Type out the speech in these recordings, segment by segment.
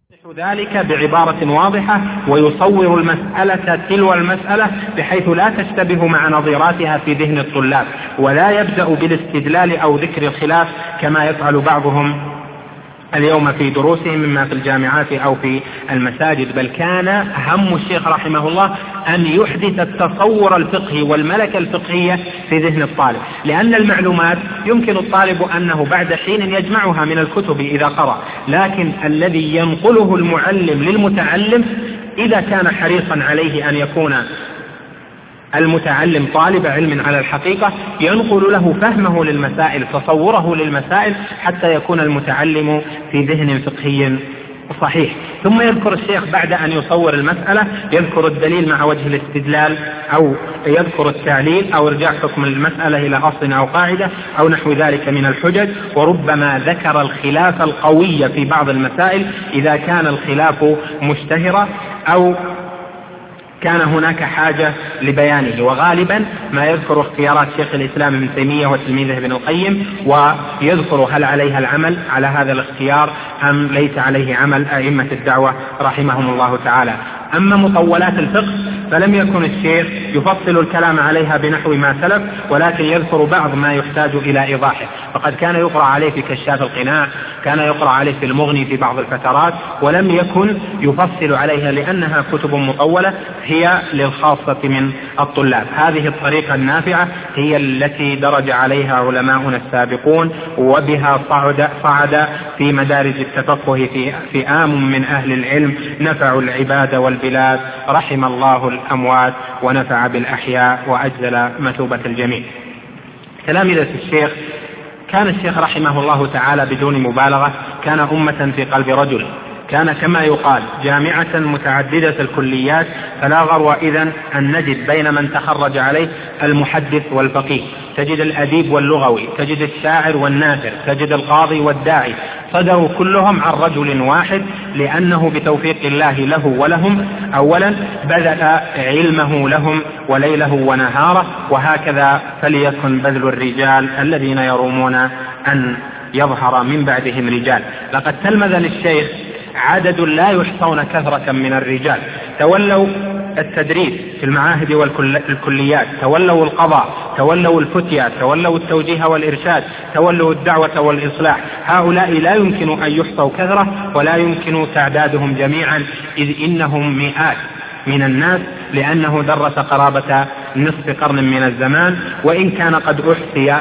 ذلك بعبارة واضحة ويصور المسألة تلو المسألة بحيث لا تشتبه مع نظيراتها في ذهن الطلاب، ولا يبدأ بالاستدلال أو ذكر الخلاف كما يفعل بعضهم اليوم في دروسهم مما في الجامعات أو في المساجد. بل كان هم الشيخ رحمه الله أن يحدث التصور الفقهي والملكة الفقهية في ذهن الطالب، لأن المعلومات يمكن الطالب أنه بعد حين يجمعها من الكتب إذا قرأ، لكن الذي ينقله المعلم للمتعلم إذا كان حريصا عليه أن يكون المتعلم طالب علم على الحقيقة ينقل له فهمه للمسائل، تصوره للمسائل، حتى يكون المتعلم في ذهن فقهي صحيح. ثم يذكر الشيخ بعد أن يصور المسألة يذكر الدليل مع وجه الاستدلال، أو يذكر التعليل أو ارجاع حكم المسألة إلى أصل أو قاعدة أو نحو ذلك من الحجج. وربما ذكر الخلاف القوي في بعض المسائل إذا كان الخلاف مشتهرا أو كان هناك حاجة لبيانه. وغالبا ما يذكر اختيارات شيخ الإسلام ابن تيمية وتلميذه ابن القيم، ويذكر هل عليها العمل على هذا الاختيار أم ليس عليه عمل أئمة الدعوة رحمهم الله تعالى. أما مطولات الفقه فلم يكن الشيخ يفصل الكلام عليها بنحو ما سلف، ولكن يذكر بعض ما يحتاج إلى إيضاحه. فقد كان يقرأ عليه في كشاف القناع، كان يقرأ عليه في المغني في بعض الفترات، ولم يكن يفصل عليها لأنها كتب مطولة هي للخاصة من الطلاب. هذه الطريقة النافعة هي التي درج عليها علماؤنا السابقون، وبها صعد في مدارج التفقه فئام من أهل العلم نفعوا العباد والبلاد، رحم الله الأموات ونفع بالأحياء وأجزل مثوبة الجميع. تلامذة الشيخ كان الشيخ رحمه الله تعالى بدون مبالغة كان أمة في قلب رجل، كان كما يقال جامعة متعددة الكليات، فلا غرو إذن أن نجد بين من تخرج عليه المحدث والفقيه، تجد الأديب واللغوي، تجد الشاعر والناثر، تجد القاضي والداعي، صدروا كلهم عن رجل واحد، لأنه بتوفيق الله له ولهم أولا بذل علمه لهم وليله ونهاره، وهكذا فليكن بذل الرجال الذين يرومون أن يظهر من بعدهم رجال. لقد تلمذ للشيخ عدد لا يحصون كثرة من الرجال، تولوا التدريس في المعاهد والكليات، تولوا القضاء، تولوا الفتيا، تولوا التوجيه والإرشاد، تولوا الدعوة والإصلاح. هؤلاء لا يمكن أن يحصوا كثرة ولا يمكن تعدادهم جميعا، إذ إنهم مئات من الناس، لأنه درس قرابة نصف قرن من الزمان، وإن كان قد أحصي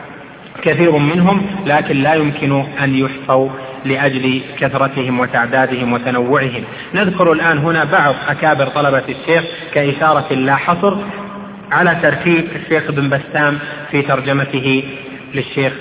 كثير منهم لكن لا يمكن أن يحصوا لأجل كثرتهم وتعدادهم وتنوعهم. نذكر الآن هنا بعض أكابر طلبة الشيخ كإشارة لا حصر على ترتيب الشيخ ابن بسام في ترجمته للشيخ.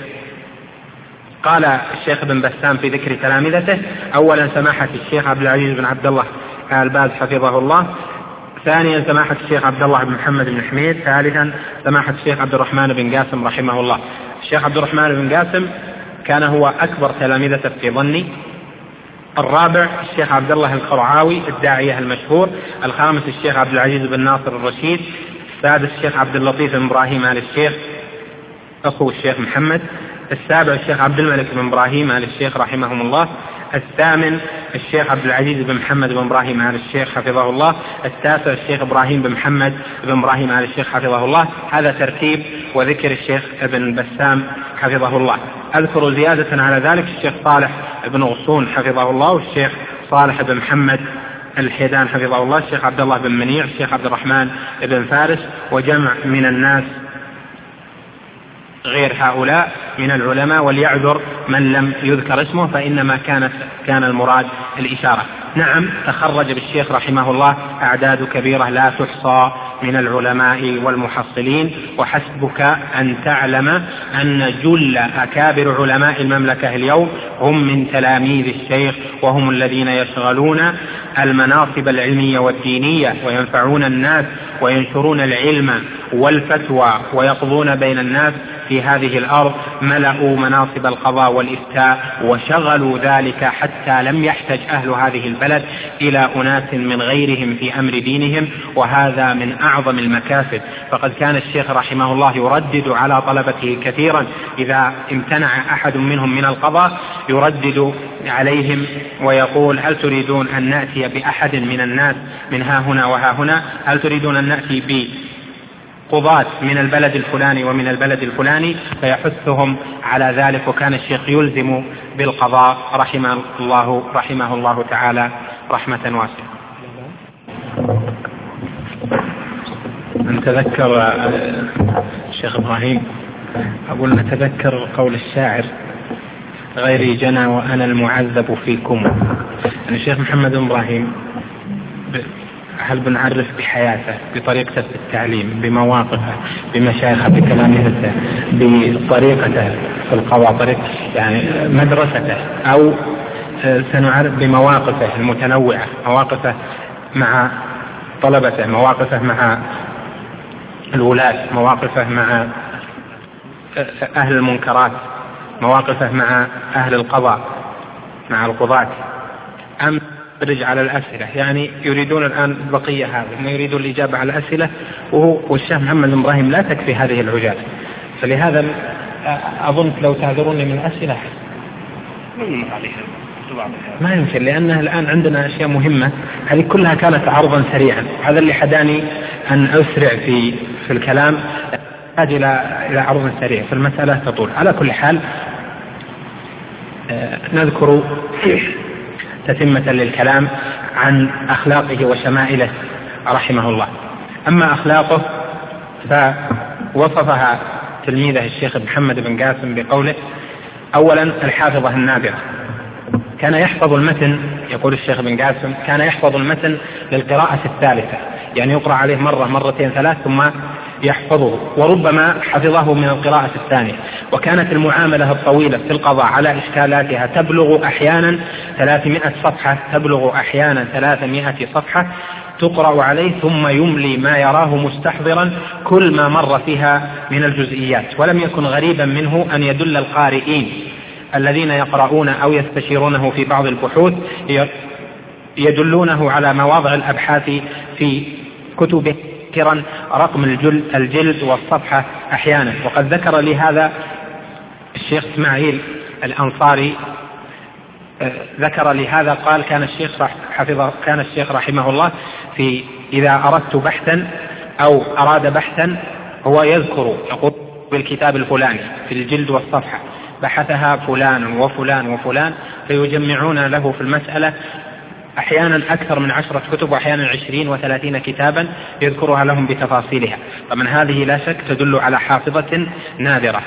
قال الشيخ ابن بسام في ذكر تلامذته: أولا سماحة الشيخ عبد العزيز بن عبد الله آل باز حفظه الله، ثانيا سماحة الشيخ عبد الله بن محمد بن حميد، ثالثا سماحة الشيخ عبد الرحمن بن قاسم رحمه الله. الشيخ عبد الرحمن بن قاسم كان هو أكبر تلامذته في ظني، الرابع الشيخ عبد الله القرعاوي الداعية المشهور، الخامس الشيخ عبد العزيز بن ناصر الرشيد، السادس الشيخ عبد اللطيف بن إبراهيم آل الشيخ أخو الشيخ محمد، السابع الشيخ عبد الملك بن إبراهيم آل الشيخ رحمهم الله، الثامن الشيخ عبد العزيز بن محمد بن إبراهيم آل الشيخ حفظه الله، التاسع الشيخ إبراهيم بن محمد بن إبراهيم آل الشيخ حفظه الله. هذا ترتيب وذكر الشيخ ابن بسام حفظه الله. أذكر زيادة على ذلك الشيخ صالح بن غصون حفظه الله، والشيخ صالح بن محمد الحيدان حفظه الله، الشيخ عبد الله بن منيع، الشيخ عبد الرحمن بن فارس، وجمع من الناس غير هؤلاء من العلماء، وليعذر من لم يذكر اسمه فإنما كان المراد الإشارة. نعم، تخرج بالشيخ رحمه الله أعداد كبيرة لا تحصى من العلماء والمحصلين، وحسبك أن تعلم أن جل أكابر علماء المملكة اليوم هم من تلاميذ الشيخ، وهم الذين يشغلون المناصب العلمية والدينية وينفعون الناس وينشرون العلم والفتوى ويقضون بين الناس في هذه الأرض ملأوا مناصب القضاء والإفتاء وشغلوا ذلك حتى لم يحتج أهل هذه البلد إلى أناس من غيرهم في أمر دينهم، وهذا من أعظم المكاسب. فقد كان الشيخ رحمه الله يردد على طلبته كثيرا إذا امتنع أحد منهم من القضاء، يردد عليهم ويقول: هل تريدون أن نأتي بأحد من الناس من ها هنا وها هنا؟ هل تريدون أن نأتي بقضاة من البلد الفلاني ومن البلد الفلاني؟ فيحثهم على ذلك. وكان الشيخ يلزم بالقضاء رحمه الله تعالى رحمة واسعة. نتذكر الشيخ إبراهيم، أقول نتذكر قول الشاعر: غيري جنى وأنا المعذب فيكم. يعني الشيخ محمد إبراهيم هل بنعرف بحياته، بطريقته في التعليم، بمواقفه، بمشايخه، بتلاميذته، بطريقته في القضاء، يعني مدرسته، أو سنعرف بمواقفه المتنوعة، مواقفه مع طلبته، مواقفه مع الولاة، مواقفه مع أهل المنكرات، مواقفه مع أهل القضاء، مع القضاة، أم رجع على الأسئلة؟ يعني يريدون الآن بقية هذا، ما يريدون الإجابة على الأسئلة، والشيخ محمد إبراهيم لا تكفي هذه العجالة. فلهذا أظن لو تعذروني من الأسئلة ما يمكن، لأنها الآن عندنا أشياء مهمة، هذه كلها كانت عرضا سريعا. هذا اللي حداني أن أسرع في الكلام، أحتاج إلى عرض سريع، فالمسألة تطول. على كل حال نذكر تتمة للكلام عن أخلاقه وشمائله رحمه الله. أما أخلاقه فوصفها تلميذه الشيخ محمد بن قاسم بقوله: أولا الحافظة النابغة. كان يحفظ المتن، يقول الشيخ بن قاسم، كان يحفظ المتن للقراءة الثالثة، يعني يقرأ عليه مرة مرتين ثلاث ثم يحفظه، وربما حفظه من القراءة الثانية. وكانت المعاملة الطويلة في القضاء على إشكالاتها تبلغ أحيانا 300 صفحة، تبلغ أحيانا 300 صفحة تقرأ عليه، ثم يملي ما يراه مستحضرا كل ما مر فيها من الجزئيات. ولم يكن غريبا منه أن يدل القارئين الذين يقرؤون أو يستشيرونه في بعض البحوث يدلونه على مواضع الأبحاث في كتبه ذكرا رقم الجلد والصفحة أحيانا. وقد ذكر لي هذا الشيخ إسماعيل الأنصاري، ذكر لي هذا، قال: كان الشيخ رحمه الله إذا أردت بحثا أو أراد بحثا هو يقول بالكتاب الفلاني في الجلد والصفحة بحثها فلان وفلان وفلان، فيجمعون له في المسألة أحيانا أكثر من 10 كتب، وأحيانا 20 و30 كتابا يذكرها لهم بتفاصيلها. فمن هذه لا شك تدل على حافظة نادرة.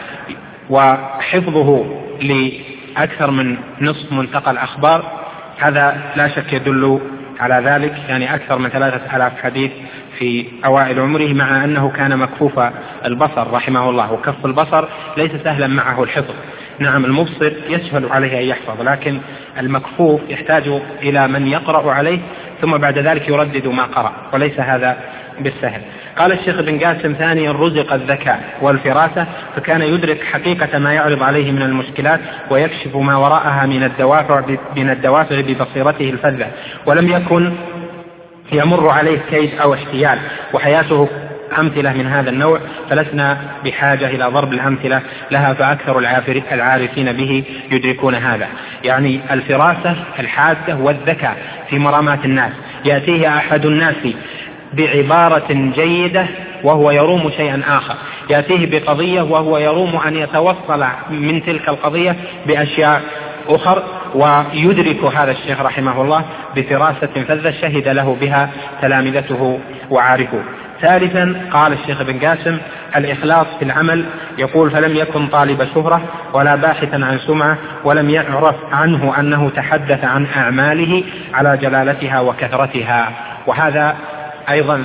وحفظه لأكثر من نصف منتقى الأخبار هذا لا شك يدل على ذلك، يعني أكثر من 3000 حديث في أوائل عمره، مع أنه كان مكفوف البصر رحمه الله، وكف البصر ليس سهلا معه الحفظ. نعم المبصر يسهل عليه أن يحفظ، لكن المكفوف يحتاج إلى من يقرأ عليه ثم بعد ذلك يردد ما قرأ، وليس هذا بالسهل. قال الشيخ بن قاسم: ثانيا رزق الذكاء والفراسة، فكان يدرك حقيقة ما يعرض عليه من المشكلات ويكشف ما وراءها من الدوافع ببصيرته الفذة، ولم يكن يمر عليه كيد أو احتيال، وحياته أمثلة من هذا النوع، فلسنا بحاجة إلى ضرب الأمثلة لها، فأكثر العارفين به يدركون هذا. يعني الفراسة الحادة والذكاء في مرامات الناس. يأتيه أحد الناس بعبارة جيدة وهو يروم شيئا آخر، يأتيه بقضية وهو يروم أن يتوصل من تلك القضية بأشياء أخر، ويدرك هذا الشيخ رحمه الله بفراسة فذة شهد له بها تلامذته وعارفوه. ثالثا قال الشيخ بن قاسم: الإخلاص في العمل. يقول: فلم يكن طالب شهرة ولا باحثا عن سمعة، ولم يعرف عنه أنه تحدث عن أعماله على جلالتها وكثرتها. وهذا أيضا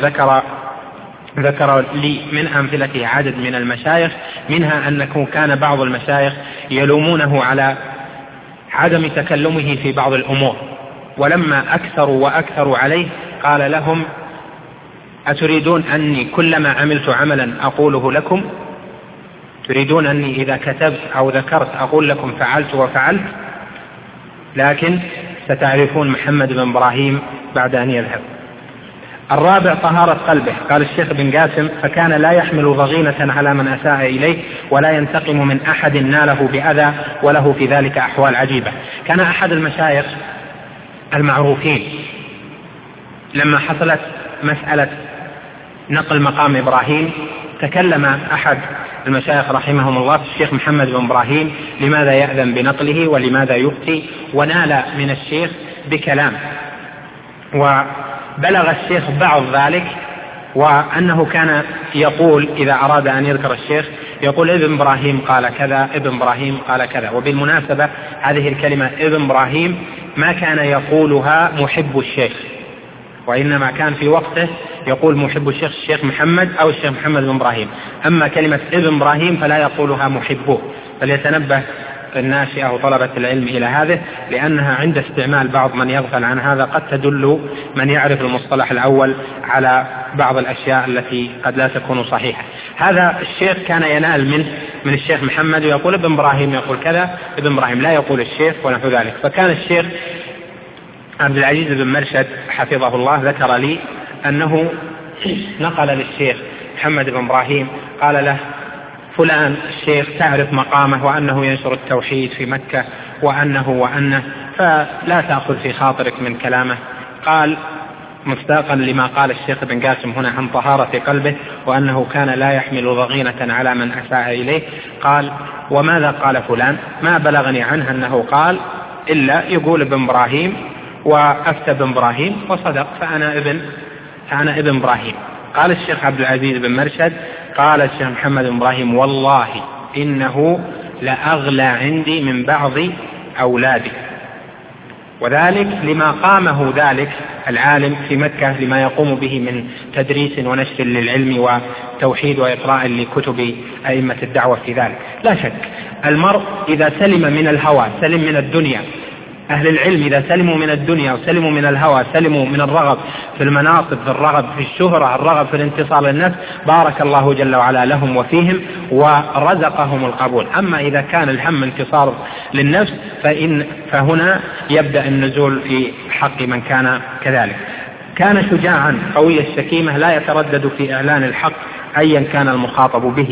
ذكر لي من أمثلته عدد من المشايخ، منها أنه كان بعض المشايخ يلومونه على عدم تكلمه في بعض الأمور، ولما أكثروا عليه قال لهم: أتريدون أني كلما عملت عملا أقوله لكم؟ تريدون أني إذا كتبت أو ذكرت أقول لكم فعلت وفعلت، لكن ستعرفون محمد بن إبراهيم بعد أن يذهب. الرابع طهارة قلبه. قال الشيخ بن قاسم: فكان لا يحمل ضغينة على من أساء إليه ولا ينتقم من أحد ناله بأذى، وله في ذلك أحوال عجيبة. كان أحد المشايخ المعروفين لما حصلت مسألة نقل مقام إبراهيم تكلم أحد المشايخ رحمهم الله الشيخ محمد بن إبراهيم لماذا يأذن بنقله ولماذا يفتي، ونال من الشيخ بكلام، وبلغ الشيخ بعض ذلك، وأنه كان يقول إذا أراد أن يذكر الشيخ يقول ابن إبراهيم قال كذا، ابن إبراهيم قال كذا. وبالمناسبة هذه الكلمة ابن إبراهيم ما كان يقولها محب الشيخ، وإنما كان في وقته يقول محب الشيخ محمد أو الشيخ محمد بن إبراهيم. أما كلمة ابن إبراهيم فلا يقولها محبه، فليتنبه الناشئة وطلبة العلم إلى هذا، لأنها عند استعمال بعض من يغفل عن هذا قد تدل من يعرف المصطلح الأول على بعض الأشياء التي قد لا تكون صحيحة. هذا الشيخ كان ينال من الشيخ محمد ويقول ابن إبراهيم يقول كذا، ابن إبراهيم لا يقول الشيخ ونحو ذلك. فكان الشيخ عبد العزيز بن مرشد حفظه الله ذكر لي أنه نقل للشيخ محمد بن إبراهيم قال له: فلان الشيخ تعرف مقامه وأنه ينشر التوحيد في مكة وأنه فلا تأخذ في خاطرك من كلامه. قال مصداقا لما قال الشيخ بن قاسم هنا عن طهارة قلبه وأنه كان لا يحمل ضغينة على من أساء إليه، قال: وماذا قال فلان؟ ما بلغني عنه أنه قال إلا يقول ابن إبراهيم وأفتى ابن إبراهيم وصدق، فأنا ابن إبراهيم. قال الشيخ عبد العزيز بن مرشد: قال الشيخ محمد بن إبراهيم: والله إنه لأغلى عندي من بعض أولادي، وذلك لما قامه ذلك العالم في مكة لما يقوم به من تدريس ونشر للعلم وتوحيد وإقراء لكتب أئمة الدعوة في ذلك. لا شك المرء إذا سلم من الهوى سلم من الدنيا، أهل العلم إذا سلموا من الدنيا وسلموا من الهوى سلموا من الرغب في المناصب، في الرغب في الشهرة، الرغب في الانتصار للنفس، بارك الله جل وعلا لهم وفيهم ورزقهم القبول. أما إذا كان الهم انتصار للنفس فهنا يبدأ النزول في حق من كان كذلك. كان شجاعا قوي الشكيمة لا يتردد في إعلان الحق أيا كان المخاطب به،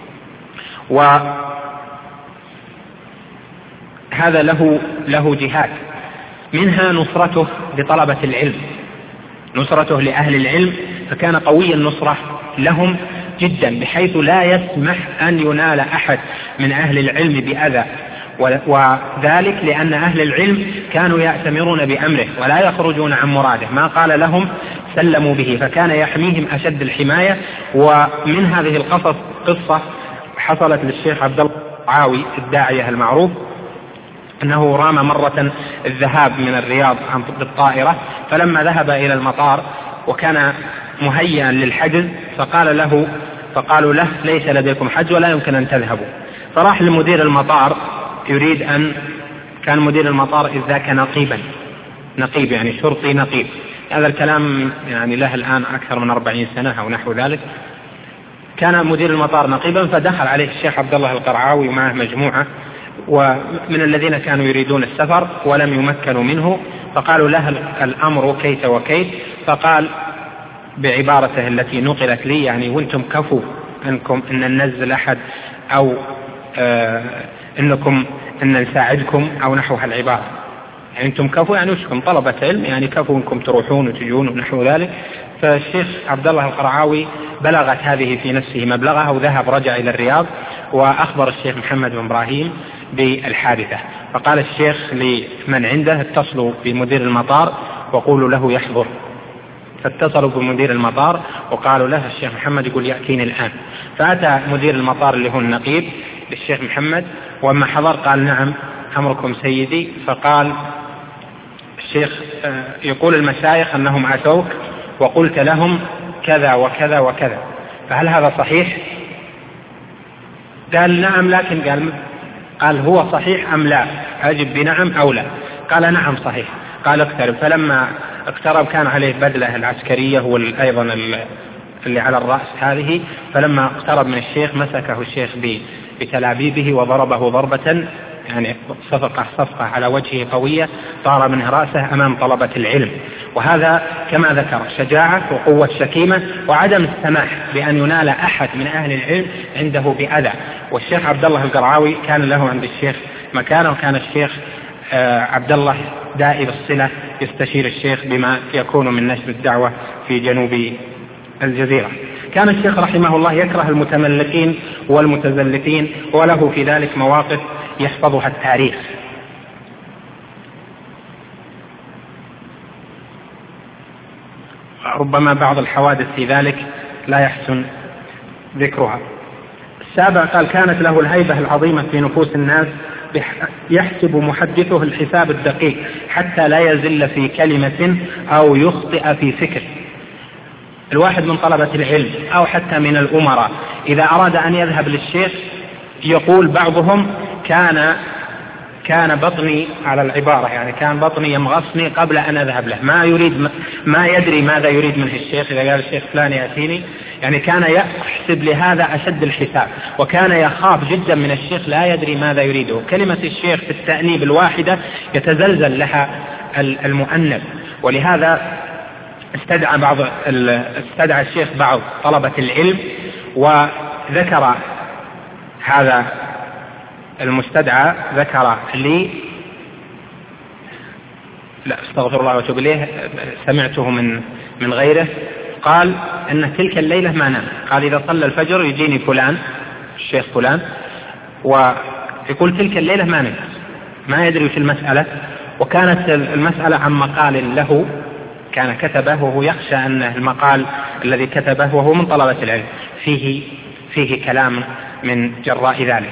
هذا له جهات، منها نصرته لطلبة العلم، نصرته لأهل العلم، فكان قوي النصرة لهم جدا بحيث لا يسمح أن ينال أحد من أهل العلم بأذى، وذلك لأن أهل العلم كانوا يأتمرون بأمره ولا يخرجون عن مراده، ما قال لهم سلموا به، فكان يحميهم أشد الحماية. ومن هذه القصص قصة حصلت للشيخ عبد الله القرعاوي الداعية المعروف، أنه رام مرة الذهاب من الرياض بالطائرة، فلما ذهب إلى المطار وكان مهيئا للحجز فقالوا له ليس لديكم حج ولا يمكن أن تذهبوا. فراح لمدير المطار كان مدير المطار إذ ذاك نقيب يعني شرطي نقيب، هذا الكلام يعني له الآن أكثر من 40 سنة أو نحو ذلك. كان مدير المطار نقيبا، فدخل عليه الشيخ عبد الله القرعاوي ومعه مجموعة ومن الذين كانوا يريدون السفر ولم يمكنوا منه، فقالوا له الأمر كيت وكيت، فقال بعبارته التي نقلت لي يعني: وانتم كفوا أنكم أن ننزل أحد أو أن نساعدكم أو نحو العبارة، يعني أنتم كفوا يعني وشكم طلبة علم، يعني كفوا أنكم تروحون وتجون ونحو ذلك. فالشيخ عبد الله القرعاوي بلغت هذه في نفسه مبلغها وذهب رجع إلى الرياض وأخبر الشيخ محمد بن إبراهيم بالحادثة، فقال الشيخ لمن عنده: اتصلوا بمدير المطار وقولوا له يحضر. فاتصلوا بمدير المطار وقالوا له الشيخ محمد يقول يأتيني الآن. فأتى مدير المطار اللي هو النقيب للشيخ محمد، وما حضر قال: نعم أمركم سيدي. فقال الشيخ: يقول المشايخ أنهم أتوك وقلت لهم كذا وكذا وكذا، فهل هذا صحيح؟ قال: نعم، لكن قال هو صحيح أم لا؟ أجب بنعم أو لا. قال: نعم صحيح. قال: اقترب. فلما اقترب كان عليه بدلة العسكرية وأيضا اللي على الرأس هذه، فلما اقترب من الشيخ مسكه الشيخ بتلابيبه وضربه ضربة يعني صفقة على وجهه قوية طار منه رأسه أمام طلبة العلم. وهذا كما ذكر شجاعة وقوة شكيمة وعدم السماح بأن ينال أحد من أهل العلم عنده بأذى. والشيخ عبد الله القرعاوي كان له عند الشيخ مكانه، وكان الشيخ عبد الله دائب الصلة يستشير الشيخ بما يكون من نشر الدعوة في جنوب الجزيرة. كان الشيخ رحمه الله يكره المتملكين والمتزلفين، وله في ذلك مواقف يحفظها التاريخ. ربما بعض الحوادث في ذلك لا يحسن ذكرها. السابع قال كانت له الهيبة العظيمة في نفوس الناس، يحسب محدثه الحساب الدقيق حتى لا يزل في كلمة أو يخطئ في فكر. الواحد من طلبة العلم أو حتى من الأمراء إذا أراد أن يذهب للشيخ يقول بعضهم كان بطني على العبارة، يعني كان بطني يمغصني قبل أن أذهب له، ما يدري ماذا يريد منه الشيخ. إذا قال الشيخ فلان يأتيني يعني كان يحسب لهذا أشد الحساب، وكان يخاف جدا من الشيخ لا يدري ماذا يريده. كلمة الشيخ في التأنيب الواحدة يتزلزل لها المؤنب. ولهذا استدعى الشيخ بعض طلبة العلم وذكر هذا المستدعى، ذكر لي استغفر الله واتوب اليه، سمعته من غيره، قال ان تلك الليلة ما نام. قال اذا صلى الفجر يجيني فلان الشيخ فلان ويقول تلك الليلة ما نام، ما يدري في المسألة. وكانت المسألة عن مقال له كان كتبه، وهو يخشى أن المقال الذي كتبه وهو من طلبة العلم فيه كلام من جراء ذلك.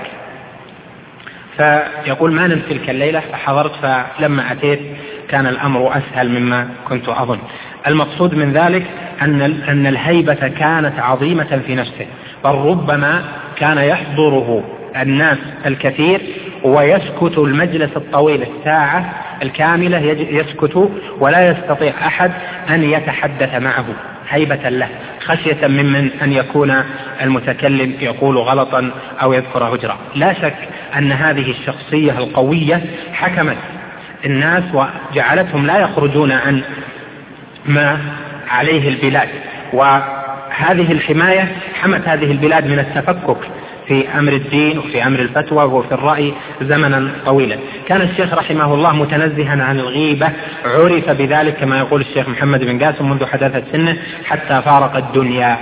فيقول ما نمت تلك الليلة فحضرت، فلما أتيت كان الأمر أسهل مما كنت أظن. المقصود من ذلك أن الهيبة كانت عظيمة في نفسه، بل ربما كان يحضره الناس الكثير ويسكت المجلس الطويل الساعة الكاملة، يسكت ولا يستطيع أحد أن يتحدث معه هيبة له، خشية ممن أن يكون المتكلم يقول غلطا أو يذكر هجرة. لا شك أن هذه الشخصية القوية حكمت الناس وجعلتهم لا يخرجون عن ما عليه البلاد، وهذه الحماية حمت هذه البلاد من التفكك في أمر الدين وفي أمر الفتوى وفي الرأي زمنا طويلا. كان الشيخ رحمه الله متنزها عن الغيبة، عرف بذلك كما يقول الشيخ محمد بن قاسم منذ حداثة سنه حتى فارق الدنيا.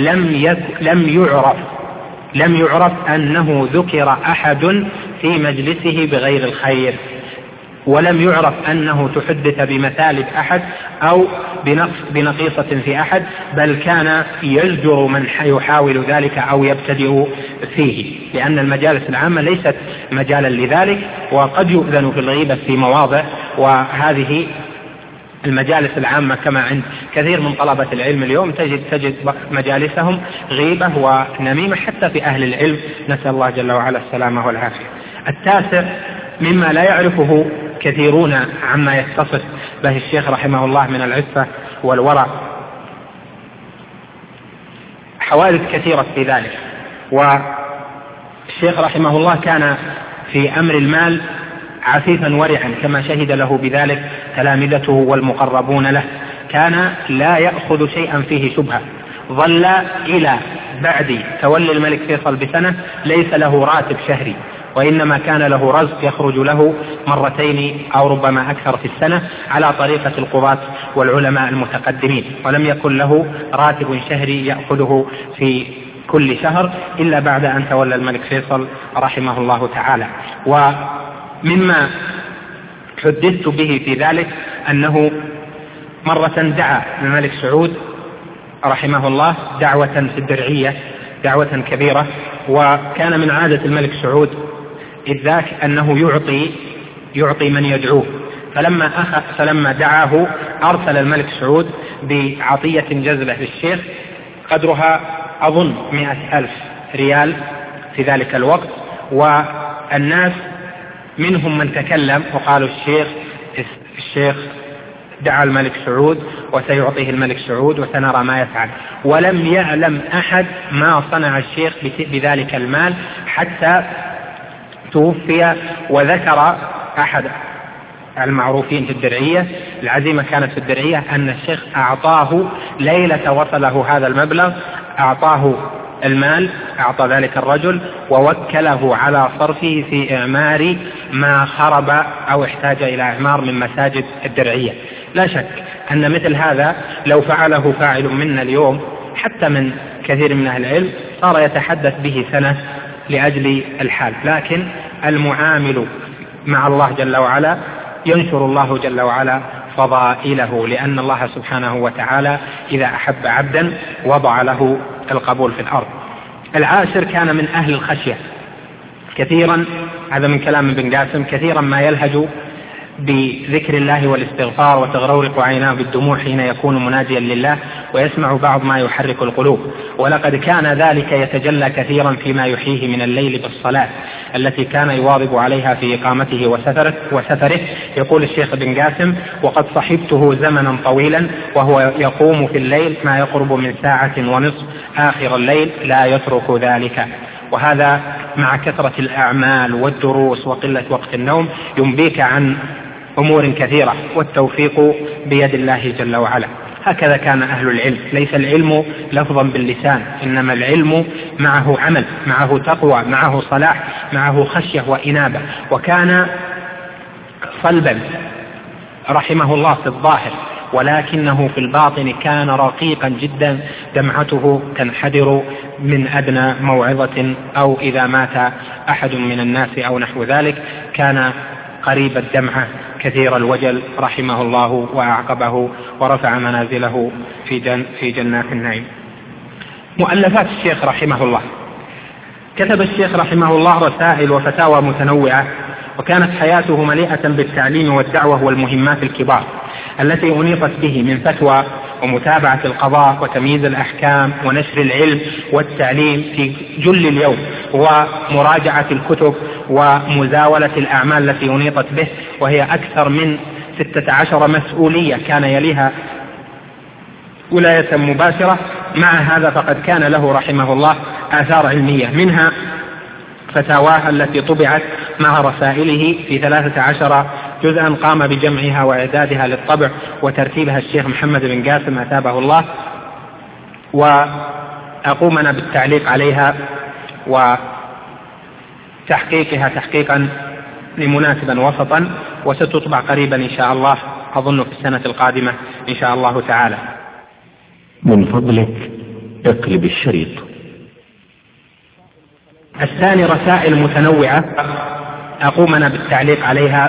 لم يعرف أنه ذكر أحد في مجلسه بغير الخير، ولم يعرف أنه تحدث بمثالب أحد أو بنقيصة في أحد، بل كان يزجر من يحاول ذلك أو يبتدئ فيه، لأن المجالس العامة ليست مجالا لذلك، وقد يؤذن في الغيبة في مواضع. وهذه المجالس العامة كما عند كثير من طلبة العلم اليوم تجد مجالسهم غيبة ونميمة حتى في أهل العلم، نسأل الله جل وعلا السلامة والعافية. التاسع مما لا يعرفه كثيرون عما يتصف به الشيخ رحمه الله من العفة والورع، حوادث كثيرة في ذلك. والشيخ رحمه الله كان في أمر المال عفيفا ورعا كما شهد له بذلك تلامذته والمقربون له، كان لا يأخذ شيئا فيه شبهة. ظل إلى بعد تولي الملك فيصل بسنة ليس له راتب شهري، وإنما كان له رزق يخرج له مرتين أو ربما أكثر في السنة على طريقة القضاة والعلماء المتقدمين، ولم يكن له راتب شهري يأخذه في كل شهر إلا بعد أن تولى الملك فيصل رحمه الله تعالى. ومما حدثت به في ذلك أنه مرة دعا الملك سعود رحمه الله دعوة في الدرعية، دعوة كبيرة، وكان من عادة الملك سعود إذ ذاك أنه يعطي من يدعوه. فلما دعاه أرسل الملك سعود بعطية جزلة للشيخ قدرها أظن 100,000 ريال في ذلك الوقت. والناس منهم من تكلم وقالوا الشيخ دعا الملك سعود وسيعطيه الملك سعود وسنرى ما يفعل. ولم يعلم أحد ما صنع الشيخ بذلك المال حتى توفي. وذكر أحد المعروفين في الدرعية، العزيمة كانت في الدرعية، أن الشيخ أعطاه ليلة وصله هذا المبلغ، أعطاه المال، أعطى ذلك الرجل ووكله على صرفه في إعمار ما خرب أو احتاج إلى إعمار من مساجد الدرعية. لا شك أن مثل هذا لو فعله فاعل منا اليوم حتى من كثير من أهل العلم صار يتحدث به سنة لأجل الحال، لكن المعامل مع الله جل وعلا ينشر الله جل وعلا فضائله، لأن الله سبحانه وتعالى إذا أحب عبدا وضع له القبول في الأرض. العاشر كان من أهل الخشية كثيرا، هذا من كلام ابن قاسم، كثيرا ما يلهج بذكر الله والاستغفار وتغرورق عيناه بالدموع حين يكون مناجيا لله، ويسمع بعض ما يحرك القلوب. ولقد كان ذلك يتجلى كثيرا فيما يحييه من الليل بالصلاة التي كان يواظب عليها في إقامته وسفره. يقول الشيخ ابن قاسم: وقد صحبته زمنا طويلا وهو يقوم في الليل ما يقرب من 1.5 ساعة آخر الليل لا يترك ذلك. وهذا مع كثرة الأعمال والدروس وقلة وقت النوم ينبيك عن أمور كثيرة، والتوفيق بيد الله جل وعلا. هكذا كان أهل العلم، ليس العلم لفظا باللسان، إنما العلم معه عمل، معه تقوى، معه صلاح، معه خشية وإنابة. وكان صلبا رحمه الله في الظاهر، ولكنه في الباطن كان رقيقا جدا، دمعته تنحدر من أدنى موعظة أو إذا مات أحد من الناس أو نحو ذلك كان قريب الدمعة كثير الوجل رحمه الله، وأعقبه ورفع منازله في جنات النعيم. مؤلفات الشيخ رحمه الله: كتب الشيخ رحمه الله رسائل وفتاوى متنوعة، وكانت حياته مليئة بالتعليم والدعوة والمهمات الكبار التي أنيطت به من فتوى ومتابعة القضاء وتمييز الأحكام ونشر العلم والتعليم في جل اليوم، ومراجعة الكتب ومزاولة الأعمال التي أنيطت به، وهي أكثر من 16 مسؤولية كان يليها ولاية مباشرة. مع هذا فقد كان له رحمه الله آثار علمية، منها فتاواه التي طبعت مع رسائله في 13 جزءا قام بجمعها وإعدادها للطبع وترتيبها الشيخ محمد بن قاسم أثابه الله، وأقومنا بالتعليق عليها وتحقيقها تحقيقا لمناسبا وسطا، وستطبع قريبا إن شاء الله، أظن في السنة القادمة إن شاء الله تعالى. من فضلك اقلب الشريط. الثاني رسائل متنوعة أقومنا بالتعليق عليها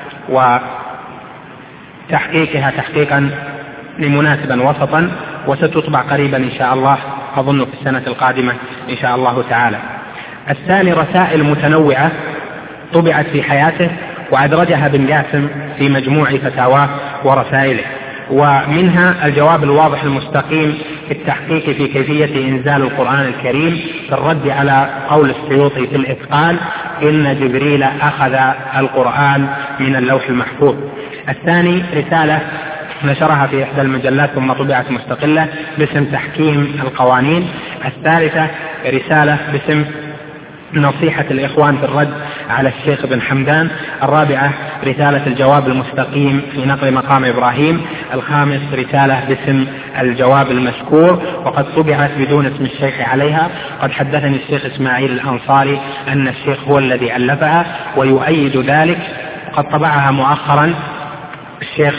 وتحقيقها تحقيقا لمناسبا وسطا، وستطبع قريبا إن شاء الله، أظن في السنة القادمة إن شاء الله تعالى. الثاني رسائل متنوعة طبعت في حياته وأدرجها ابن قاسم في مجموع فتاواه ورسائله، ومنها الجواب الواضح المستقيم في التحقيق في كيفية إنزال القرآن الكريم في الرد على قول السيوطي في الإتقان: إن جبريل أخذ القرآن من اللوح المحفوظ. الثاني رسالة نشرها في إحدى المجلات ثم طبعت مستقلة باسم تحكيم القوانين. الثالثة رسالة باسم نصيحة الإخوان في الرد على الشيخ بن حمدان. الرابعة رسالة الجواب المستقيم في نقل مقام إبراهيم. الخامس رسالة باسم الجواب المشكور، وقد طبعت بدون اسم الشيخ عليها. قد حدثني الشيخ إسماعيل الأنصاري أن الشيخ هو الذي ألفها ويؤيد ذلك، وقد طبعها مؤخرا الشيخ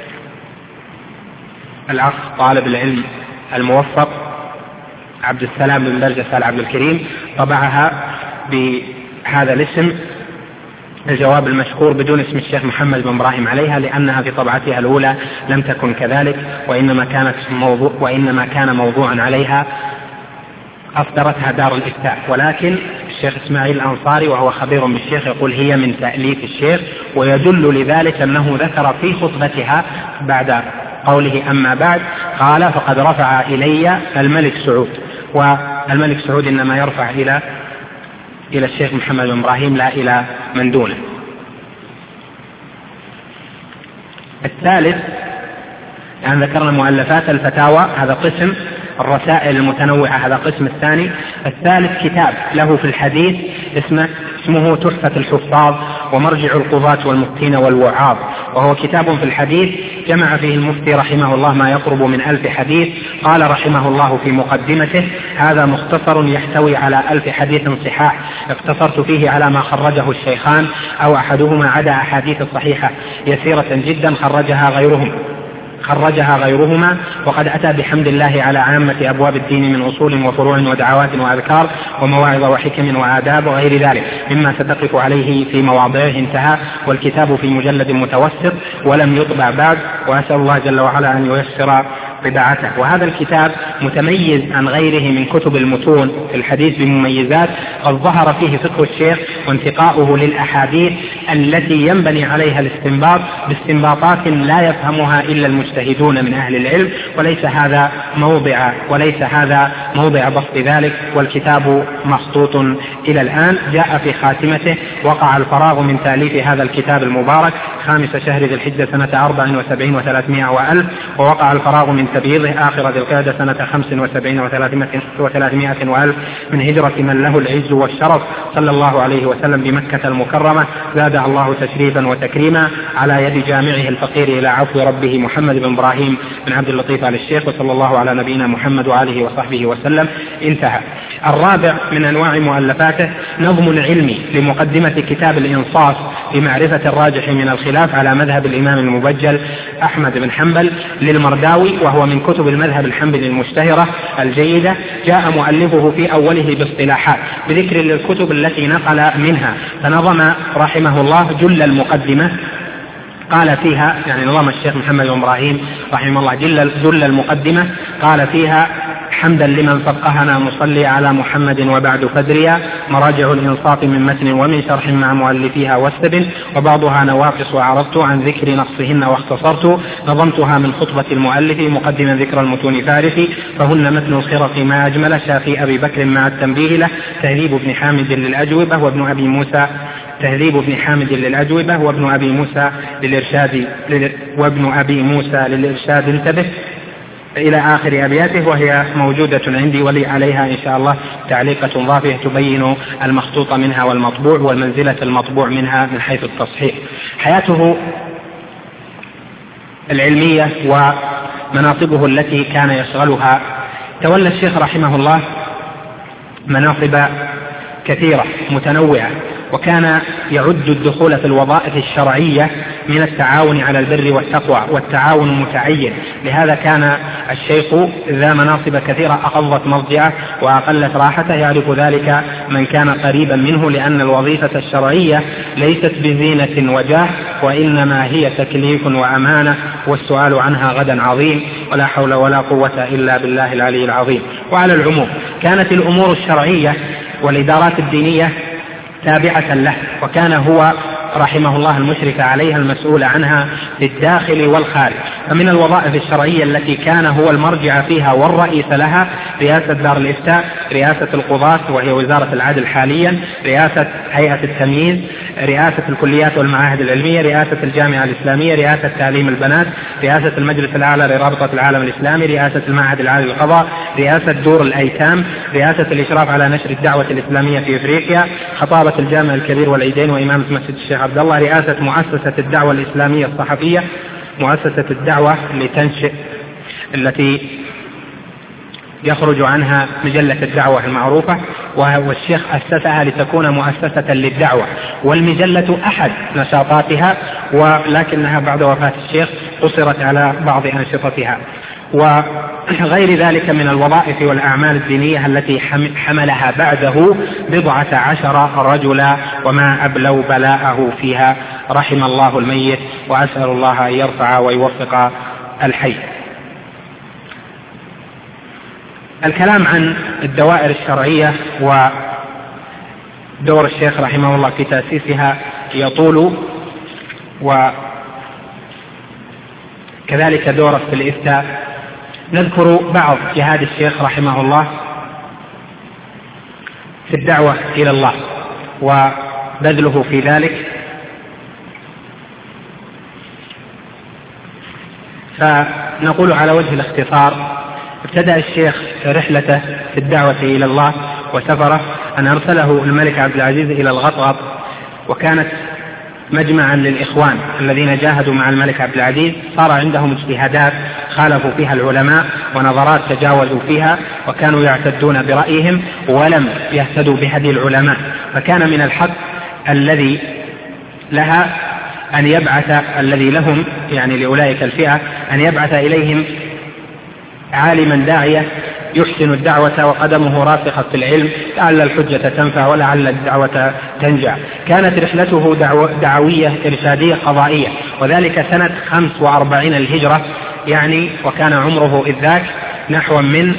الأخ طالب العلم الموفق عبد السلام بن برجس عبد الكريم، طبعها بهذا الاسم الجواب المشكور بدون اسم الشيخ محمد بن إبراهيم عليها، لأنها في طبعتها الأولى لم تكن كذلك، وإنما كان موضوعا عليها أصدرتها دار الإفتاء. ولكن الشيخ إسماعيل الأنصاري وهو خبير بالشيخ يقول هي من تأليف الشيخ، ويدل لذلك أنه ذكر في خطبتها بعد قوله أما بعد قال: فقد رفع إلي الملك سعود، والملك سعود إنما يرفع إلى الشيخ محمد بن إبراهيم لا إلى من دونه. الثالث يعني ذكرنا مؤلفات الفتاوى هذا قسم، الرسائل المتنوعة هذا قسم الثاني. الثالث كتاب له في الحديث اسمه تحفة الحفاظ ومرجع القضاة والمفتين والوعاظ، وهو كتاب في الحديث جمع فيه المفتي رحمه الله ما يقرب من 1000 حديث. قال رحمه الله في مقدمته: هذا مختصر يحتوي على 1000 حديث صحاح، اقتصرت فيه على ما خرجه الشيخان أو أحدهما، عدا أحاديث الصحيحة يسيرة جدا خرجها غيرهما، وقد أتى بحمد الله على عامة أبواب الدين من أصول وفروع ودعوات وأذكار ومواعظ وحكم وآداب وغير ذلك مما ستقف عليه في مواضعه. انتهى. والكتاب في مجلد متوسط ولم يطبع بعد، وأسأل الله جل وعلا أن ييسر طباعته. وهذا الكتاب متميز عن غيره من كتب المتون في الحديث بمميزات قد ظهر فيه فقه الشيخ وانتقاؤه للأحاديث التي ينبني عليها الاستنباط باستنباطات لا يفهمها إلا المجتهدون من أهل العلم، وليس هذا موضع بسط ذلك. والكتاب مخطوط إلى الآن. جاء في خاتمته: وقع الفراغ من تأليف هذا الكتاب المبارك 5 شهر ذي الحجة سنة 74 و300 وألف، ووقع الفراغ من تبييضه آخر ذي القعدة سنة 75 و300 وألف من هجرة من له العز والشرف صلى الله عليه وسلم بمكة المكرمة، زادها الله تشريفا وتكريما، على يد جامعه الفقير إلى عفو ربه محمد بن إبراهيم بن عبد اللطيف آل الشيخ، وصلى الله على نبينا محمد وآله وصحبه وسلم. انتهى. الرابع من أنواع مؤلفاته نظم علمي لمقدمة كتاب الإنصاف في معرفة الراجح من الخلاف على مذهب الإمام المبجل أحمد بن حنبل للمرداوي، وهو من كتب المذهب الحنبلي المشتهرة الجيدة. جاء مؤلفه في أوله باصطلاحات بذكر للكتب التي نقل منها، فنظم رحمه الله جل المقدمة قال فيها، يعني نظام الشيخ محمد بن إبراهيم رحمه الله جل المقدمة قال فيها: حمدا لمن فقهنا مصلي على محمد وبعد فدريا، مراجع الإنصاف من متن ومن شرح مع مؤلفيها واستبن، وبعضها نواقص وعرضت عن ذكر نصهن واختصرت، نظمتها من خطبة المؤلف مقدما ذكر المتون فارسي، فهن متن الخرق ما أجمل، شافي أبي بكر مع التنبيه له، تهذيب ابن حامد للأجوبة وابن أبي موسى وابن أبي موسى للإرشاد انتبه إلى آخر أبياته، وهي موجودة عندي ولي عليها إن شاء الله تعليقة ضافية تبين المخطوط منها والمطبوع والمنزلة المطبوع منها من حيث التصحيح. حياته العلمية ومناصبه التي كان يشغلها: تولى الشيخ رحمه الله مناصب كثيرة متنوعة، وكان يعد الدخول في الوظائف الشرعية من التعاون على البر والتقوى، والتعاون متعين. لهذا كان الشيخ ذا مناصب كثيرة أقضت مرجعه وأقلت راحته، يعرف ذلك من كان قريبا منه، لأن الوظيفة الشرعية ليست بزينة وجاه، وإنما هي تكليف وأمانة، والسؤال عنها غدا عظيم، ولا حول ولا قوة إلا بالله العلي العظيم. وعلى العموم كانت الأمور الشرعية والإدارات الدينية تابعة له، وكان هو رحمه الله المشرف عليها المسؤول عنها في الداخل والخارج. فمن الوظائف الشرعية التي كان هو المرجع فيها والرئيس لها: رئاسة دار الإفتاء، رئاسة القضاة وهي وزارة العدل حاليا، رئاسة هيئة التمييز، رئاسة الكليات والمعاهد العلمية، رئاسة الجامعة الإسلامية، رئاسة تعليم البنات، رئاسة المجلس الأعلى لرابطة العالم الإسلامي، رئاسة المعهد العالي للقضاء، رئاسة دور الأيتام، رئاسة الإشراف على نشر الدعوة الإسلامية في إفريقيا، خطابة الجامع الكبير والعيدين وإمامة مسجد الشيخ عبد الله، رئاسة مؤسسة الدعوة الإسلامية الصحفية، مؤسسة الدعوة التي يخرج عنها مجلة الدعوة المعروفة، والشيخ أسسها لتكون مؤسسة للدعوة، والمجلة أحد نشاطاتها، ولكنها بعد وفاة الشيخ قصرت على بعض أنشطتها. وغير ذلك من الوظائف والأعمال الدينية التي حملها بعده 12 رجلا، وما أبلوا بلاءه فيها، رحم الله الميت، وأسأل الله أن يرفع ويوفق الحي. الكلام عن الدوائر الشرعية ودور الشيخ رحمه الله في تأسيسها يطول، وكذلك دوره في الإفتاء. نذكر بعض جهاد الشيخ رحمه الله في الدعوة إلى الله وبذله في ذلك. فنقول على وجه الاختصار: ابتدأ الشيخ رحلته في الدعوة إلى الله وسفره أن أرسله الملك عبد العزيز إلى الغطغط، وكانت مجمعا للإخوان الذين جاهدوا مع الملك عبد العزيز. صار عندهم اجتهادات خالفوا فيها العلماء ونظرات تجاوزوا فيها، وكانوا يعتدون برأيهم ولم يهتدوا بهدي العلماء. فكان من الحق الذي لها أن يبعث الذي لهم يعني لأولئك الفئة أن يبعث إليهم عالما داعية يحسن الدعوة وقدمه راسخة في العلم، لعل الحجة تنفع ولعل الدعوة تنجع. كانت رحلته دعوية إرشادية قضائية، وذلك سنة 45 الهجرة يعني، وكان عمره إذ ذاك نحو من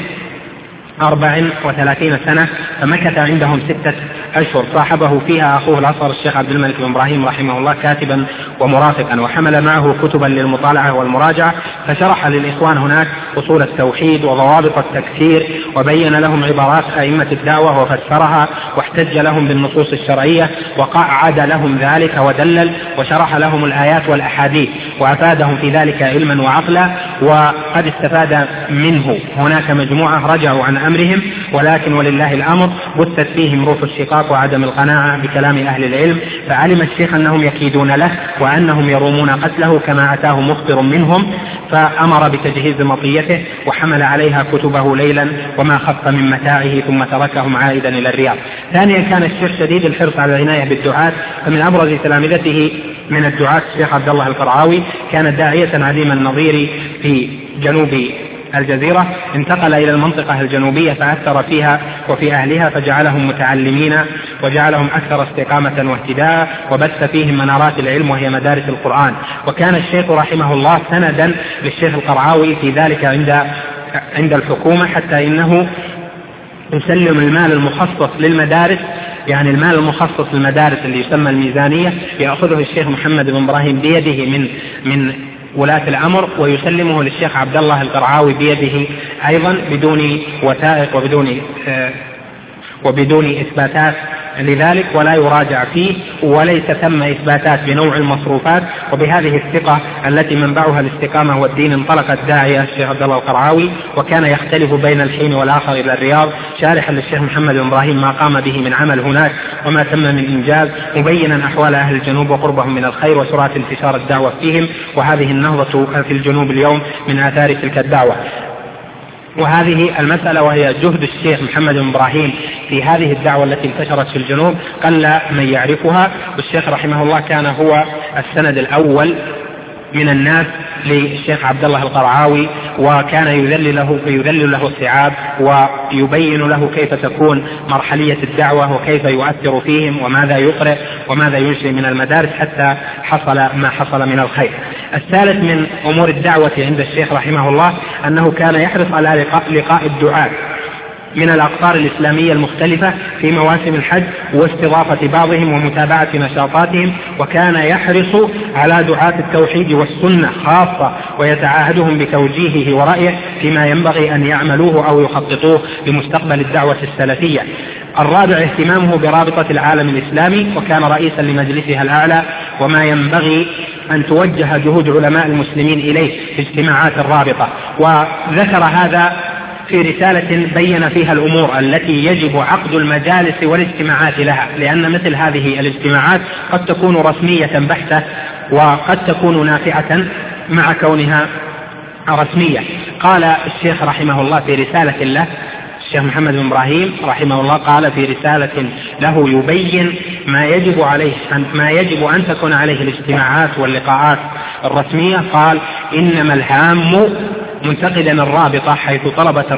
34 سنة، فمكث عندهم 6 أشهر. صاحبه فيها أخوه الأصغر الشيخ عبد الملك بن إبراهيم رحمه الله كاتبا ومرافقا، وحمل معه كتبا للمطالعة والمراجعة، فشرح للإخوان هناك أصول التوحيد وضوابط التكفير، وبين لهم عبارات أئمة الدعوة وفسرها، واحتج لهم بالنصوص الشرعية وقعد لهم ذلك ودلل، وشرح لهم الآيات والأحاديث، وأفادهم في ذلك علما وعقلا. وقد استفاد منه هناك مجموعة رجعوا عن أمرهم، ولكن ولله الأمر بثت فيهم روح الشقاق وعدم القناعة بكلام أهل العلم، فعلم الشيخ أنهم يكيدون له وأنهم يرومون قتله كما أتاه مخبر منهم، فأمر بتجهيز مطيته وحمل عليها كتبه ليلا وما خف من متاعه، ثم تركهم عائدا إلى الرياض. ثانيا كان الشيخ شديد الحرص على العناية بالدعاة، فمن أبرز تلامذته من الدعاة الشيخ عبد الله القرعاوي، كان داعية عديم النظير في جنوب الجزيرة، انتقل إلى المنطقة الجنوبية فأثر فيها وفي أهلها، فجعلهم متعلمين وجعلهم أكثر استقامة واهتداء، وبث فيهم منارات العلم وهي مدارس القرآن. وكان الشيخ رحمه الله سندا للشيخ القرعاوي في ذلك عند الحكومة، حتى إنه يسلم المال المخصص للمدارس، يعني المال المخصص للمدارس اللي يسمى الميزانية، يأخذه الشيخ محمد بن إبراهيم بيده من ولاة الأمر، ويسلمه للشيخ عبد الله القرعاوي بيده أيضا بدون وثائق وبدون إثباتات لذلك، ولا يراجع فيه، وليس ثم إثباتات بنوع المصروفات. وبهذه الثقة التي منبعها الاستقامة والدين انطلق الداعية الشيخ عبد الله القرعاوي، وكان يختلف بين الحين والآخر إلى الرياض، شارحا للشيخ محمد بن إبراهيم ما قام به من عمل هناك وما تم من إنجاز، مبينا أحوال أهل الجنوب وقربهم من الخير وسرعة انتشار الدعوة فيهم، وهذه النهضة في الجنوب اليوم من آثار تلك الدعوة. وهذه المسألة وهي جهد الشيخ محمد بن إبراهيم في هذه الدعوة التي انتشرت في الجنوب قل من يعرفها، والشيخ رحمه الله كان هو السند الأول من الناس للشيخ عبد الله القرعاوي، وكان يذلل له الصعاب ويبين له كيف تكون مرحلية الدعوة وكيف يؤثر فيهم وماذا يقرأ وماذا ينشئ من المدارس حتى حصل ما حصل من الخير. الثالث من أمور الدعوة عند الشيخ رحمه الله أنه كان يحرص على لقاء الدعاة من الأقطار الإسلامية المختلفة في مواسم الحج واستضافة بعضهم ومتابعة نشاطاتهم، وكان يحرص على دعاة التوحيد والسنة خاصة، ويتعاهدهم بتوجيهه ورأيه فيما ينبغي أن يعملوه أو يخططوه لمستقبل الدعوة السلفية. الرابع اهتمامه برابطة العالم الإسلامي، وكان رئيسا لمجلسها الأعلى، وما ينبغي أن توجه جهود علماء المسلمين إليه في اجتماعات الرابطة، وذكر هذا في رسالة بين فيها الأمور التي يجب عقد المجالس والاجتماعات لها، لأن مثل هذه الاجتماعات قد تكون رسمية بحتة وقد تكون نافعة مع كونها رسمية. قال الشيخ رحمه الله في رسالة له، الشيخ محمد بن إبراهيم رحمه الله قال في رسالة له يبين ما يجب أن تكون عليه الاجتماعات واللقاءات الرسمية، قال: إنما الهام منتقدا الرابطة حيث طلبت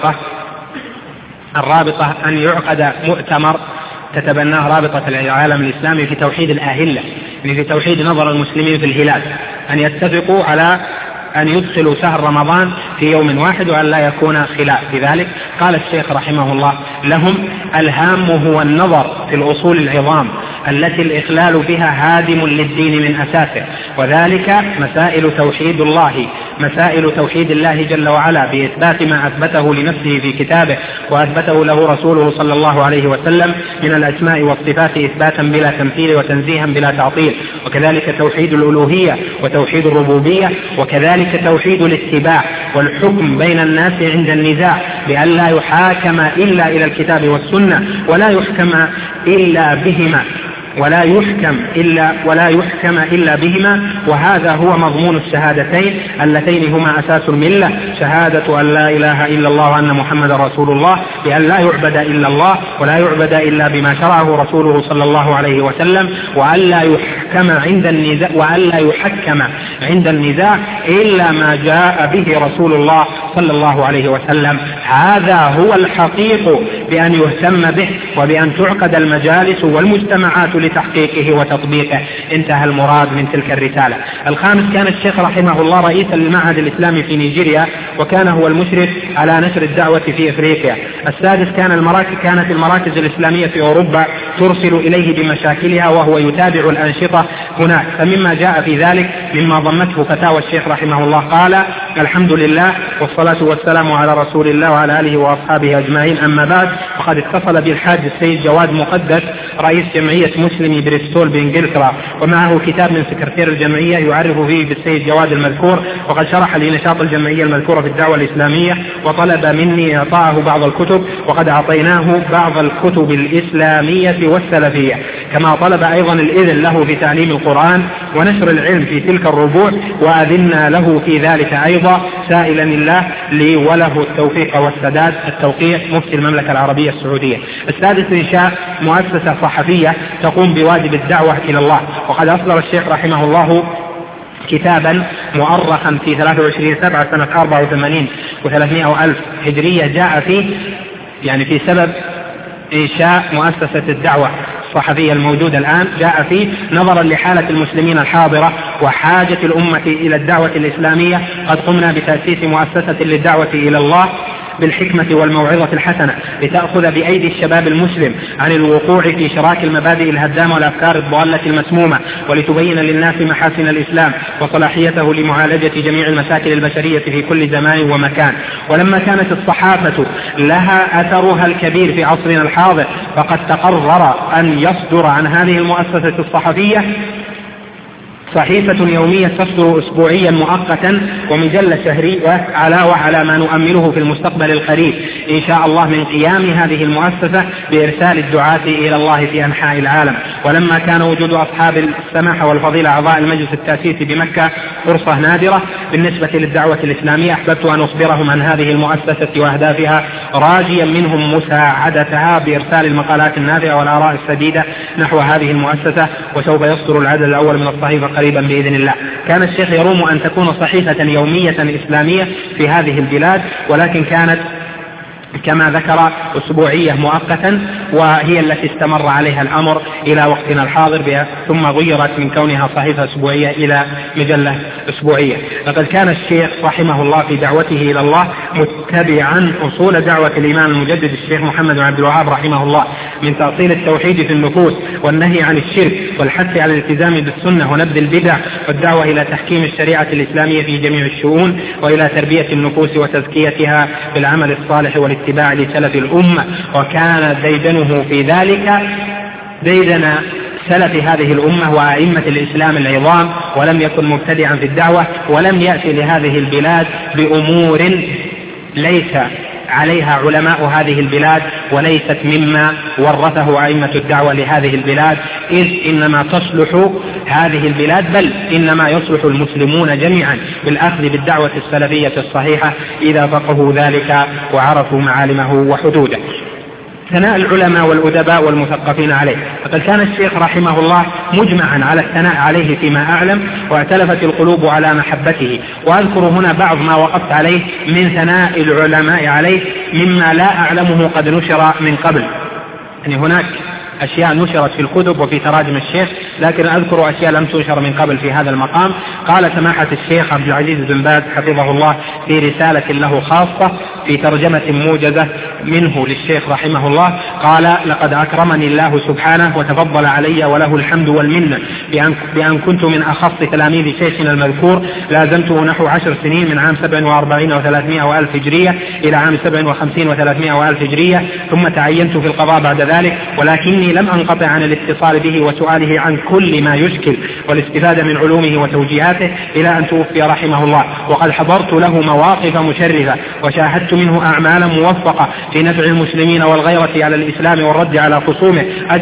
الرابطة أن يعقد مؤتمر تتبناه رابطة العالم الإسلامي في توحيد الأهلة، يعني في توحيد نظر المسلمين في الهلال، أن يتفقوا على أن يدخلوا شهر رمضان في يوم واحد وأن لا يكون خلاف في ذلك. قال الشيخ رحمه الله لهم: الهام هو النظر في الأصول العظام التي الإخلال بها هادم للدين من أساسه، وذلك مسائل توحيد الله، مسائل توحيد الله جل وعلا بإثبات ما أثبته لنفسه في كتابه وأثبته له رسوله صلى الله عليه وسلم من الأسماء والصفات إثباتا بلا تمثيل وتنزيها بلا تعطيل، وكذلك توحيد الألوهية وتوحيد الربوبية، وكذلك توحيد الاتباع والحكم بين الناس عند النزاع بأن لا يحاكم إلا إلى الكتاب والسنة ولا يحكم إلا بهما ولا يحكم إلا بهما. وهذا هو مضمون الشهادتين اللتين هما أساس الملة، شهادة أن لا إله إلا الله وأن محمد رسول الله، بأن لا يعبد إلا الله ولا يعبد إلا بما شرعه رسوله صلى الله عليه وسلم، وأن لا يحكم عند النزاع إلا ما جاء به رسول الله صلى الله عليه وسلم. هذا هو الحقيق بأن يهتم به وبأن تعقد المجالس والمجتمعات لتحقيقه وتطبيقه. انتهى المراد من تلك الرسالة. الخامس، كان الشيخ رحمه الله رئيسا للمعهد الإسلامي في نيجيريا، وكان هو المشرف على نشر الدعوة في إفريقيا. السادس، كانت المراكز الإسلامية في أوروبا ترسل إليه بمشاكلها وهو يتابع الأنشطة هناك. فمما جاء في ذلك مما ضمته فتاوى الشيخ رحمه الله قال: الحمد لله والصلاة والسلام على رسول الله وعلى آله وأصحابه أجمعين، أما بعد، وقد اتصل بالحاج السيد جواد مقدس رئيس جمعية مسلمي بريستول بإنجلترا، ومعه كتاب من سكرتير الجمعية يعرف فيه بالسيد جواد المذكور، وقد شرح لي نشاط الجمعية المذكورة في الدعوة الإسلامية، وطلب مني إعطاءه بعض الكتب، وقد أعطيناه بعض الكتب الإسلامية والسلفية، كما طلب أيضا الإذن له في تعليم القرآن ونشر العلم في تلك الربوع، وأذنا له في ذلك أيضا، سائلا الله لي وله التوفيق والسداد. التوقيع مفتي المملكة العربية السعودية. السادس، إنشاء مؤسسة صحفية تقوم بواجب الدعوة إلى الله. وقد أصدر الشيخ رحمه الله كتابا مؤرخا في 23/7 سنة 84 و300,000 هجرية، جاء فيه في سبب إنشاء مؤسسة الدعوة الصحفية الموجودة الآن، جاء فيه نظرا لحالة المسلمين الحاضرة وحاجة الأمة إلى الدعوة الإسلامية، قد قمنا بتأسيس مؤسسة للدعوة إلى الله بالحكمة والموعظة الحسنة، لتأخذ بأيدي الشباب المسلم عن الوقوع في شراك المبادئ الهدامة والأفكار الضالة المسمومة، ولتبين للناس محاسن الإسلام وصلاحيته لمعالجة جميع المشاكل البشرية في كل زمان ومكان. ولما كانت الصحافة لها أثرها الكبير في عصرنا الحاضر، فقد تقرر أن يصدر عن هذه المؤسسة الصحفية صحيفة يومية تصدر أسبوعيا مؤقتا، ومجلة شهرية على ما نؤمله في المستقبل القريب إن شاء الله من قيام هذه المؤسسة بإرسال الدعاة إلى الله في أنحاء العالم. ولما كان وجود أصحاب السماحة والفضيلة أعضاء المجلس التأسيسي بمكة فرصة نادرة بالنسبة للدعوة الإسلامية، أحببت أن أخبرهم عن هذه المؤسسة وأهدافها، راجيا منهم مساعدتها بإرسال المقالات النافعة والآراء السديدة نحو هذه المؤسسة، وسوف يصدر العدد الأول من الصحيفة قريبا بإذن الله. كان الشيخ يروم أن تكون صحيفة يومية إسلامية في هذه البلاد، ولكن كانت كما ذكر أسبوعية مؤقتا، وهي التي استمر عليها الأمر إلى وقتنا الحاضر، ثم غيرت من كونها صحيفة أسبوعية إلى مجلة أسبوعية. لقد كان الشيخ رحمه الله في دعوته إلى الله متبعا أصول دعوة الإمام المجدد الشيخ محمد بن عبد الوهاب رحمه الله، من تأصيل التوحيد في النفوس والنهي عن الشرك والحث على الالتزام بالسنة ونبذ البدع، والدعوة إلى تحكيم الشريعة الإسلامية في جميع الشؤون، وإلى تربية النفوس وتزكيتها بالعمل الصالح والاتباع لسلف الأمة. وكان ديدنه في ذلك ديدن سلف هذه الأمة وأئمة الإسلام العظام، ولم يكن مبتدعا في الدعوة، ولم يأتي لهذه البلاد بأمور ليس عليها علماء هذه البلاد، وليست مما ورثه أئمة الدعوة لهذه البلاد، إذ إنما تصلح هذه البلاد، بل إنما يصلح المسلمون جميعا بالأخذ بالدعوة السلفية الصحيحة إذا فقهوا ذلك وعرفوا معالمه وحدوده. ثناء العلماء والأدباء والمثقفين عليه. فقد كان الشيخ رحمه الله مجمعا على الثناء عليه فيما أعلم، واعتلفت القلوب على محبته. وأذكر هنا بعض ما وقفت عليه من ثناء العلماء عليه مما لا أعلمه قد نشر من قبل. هناك أشياء نشرت في الكتب وفي تراجم الشيخ، لكن أذكر أشياء لم تنشر من قبل في هذا المقام. قال سماحة الشيخ عبد العزيز بن باز حفظه الله في رسالة له خاصة في ترجمة موجزة منه للشيخ رحمه الله، قال: لقد أكرمني الله سبحانه وتفضل علي وله الحمد والمنة بأن كنت من أخص تلاميذ شيخنا المذكور، لازمته نحو 10 سنين من عام 47 و300 وألف هجرية إلى عام 57 و300 وألف هجرية، ثم تعينت في القضاء بعد ذلك، ولكني لم أنقطع عن الاتصال به وسؤاله عن كل ما يشكل والاستفادة من علومه وتوجيهاته إلى أن توفي رحمه الله. وقد حضرت له مواقف مشرفة وشاهدت منه أعمالا موفقة في نفع المسلمين والغيرة على الإسلام والرد على خصومه،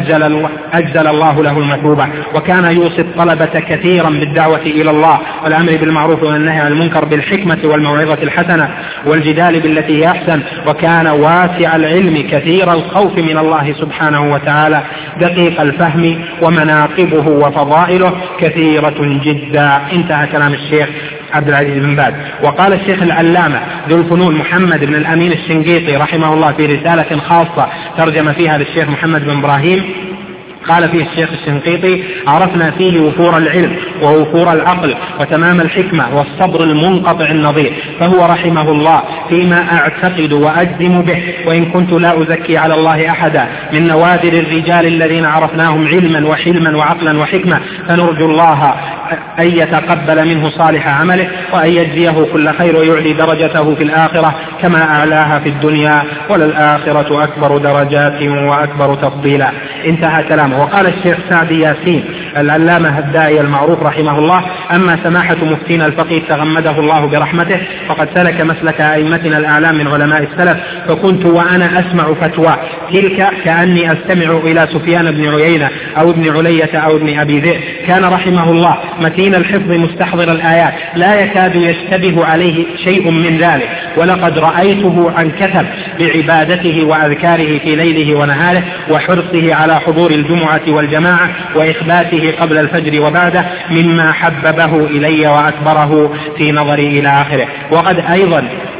أجزل الله له المثوبة. وكان يوصي الطلبة كثيرا بالدعوة إلى الله والأمر بالمعروف والنهي عن المنكر بالحكمة والموعظة الحسنة والجدال بالتي هي أحسن، وكان واسع العلم كثير الخوف من الله سبحانه وتعالى، دقيق الفهم، ومناقبه وفضائله كثيرة جدا. انتهى كلام الشيخ عبد العزيز بن باز. وقال الشيخ العلامة ذو الفنون محمد بن الأمين الشنقيطي رحمه الله في رسالة خاصة ترجم فيها للشيخ محمد بن إبراهيم، قال فيه الشيخ الشنقيطي: عرفنا فيه وفور العلم ووفور العقل وتمام الحكمة والصبر المنقطع النظير، فهو رحمه الله فيما أعتقد وأجزم به، وإن كنت لا أزكي على الله أحدا، من نوادر الرجال الذين عرفناهم علما وحلما وعقلا وحكمة، فنرجو الله أن يتقبل منه صالح عمله وأن يجزيه كل خير ويعلي درجته في الآخرة كما أعلاها في الدنيا، وللآخرة أكبر درجات وأكبر تفضيلا. انتهى كلامه. وقال الشيخ سعدي ياسين العلامة الداعية المعروف رحمه الله: أما سماحة مفتينا الفقيه تغمده الله برحمته فقد سلك مسلك أئمتنا الأعلام من علماء السلف، فكنت وأنا أسمع فتوى تلك كأني أستمع إلى سفيان بن عيينة أو ابن علية أو ابن أبي ذئب. كان رحمه الله متين الحفظ مستحضر الآيات، لا يكاد يشتبه عليه شيء من ذلك، ولقد رأيته عن كثب بعبادته وأذكاره في ليله ونهاره، وحرصه على حضور الجمعة والجماعة، وإخباته قبل الفجر وبعده، مما حببه إلي وأكبره في نظري إلى آخره. وقد أيضا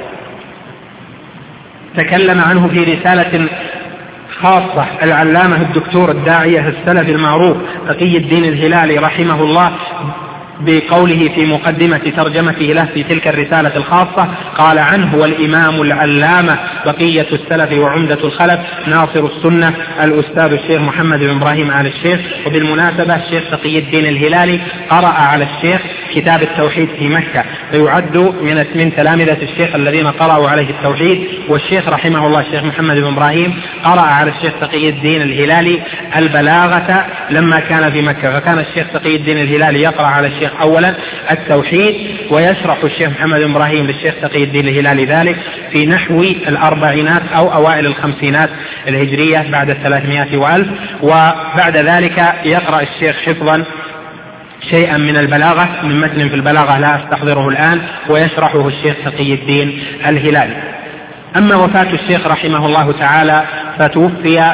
تكلم عنه في رسالة خاصة العلامة الدكتور الداعية السلفي المعروف تقي الدين الهلالي رحمه الله بقوله في مقدمة ترجمته له في تلك الرسالة الخاصة، قال عنه: والإمام العلامة بقية السلف وعمدة الخلف ناصر السنة الأستاذ الشيخ محمد بن إبراهيم آل الشيخ. وبالمناسبة الشيخ تقي الدين الهلالي قرأ على الشيخ كتاب التوحيد في مكة، فيعد من تلامذة الشيخ الذين قرأوا عليه التوحيد. والشيخ رحمه الله الشيخ محمد بن إبراهيم قرأ على الشيخ تقي الدين الهلالي البلاغة لما كان في مكة، فكان الشيخ تقي الدين الهلالي يقرأ على الشيخ أولا التوحيد، ويشرح الشيخ محمد بن إبراهيم للشيخ تقي الدين الهلالي ذلك في نحو الأربعينات أو أوائل الخمسينات الهجرية بعد 300 وألف. وبعد ذلك يقرأ الشيخ حفظا شيئا من البلاغة من متن في البلاغة لا أستحضره الآن، ويشرحه الشيخ تقي الدين الهلالي. أما وفاة الشيخ رحمه الله تعالى فتوفي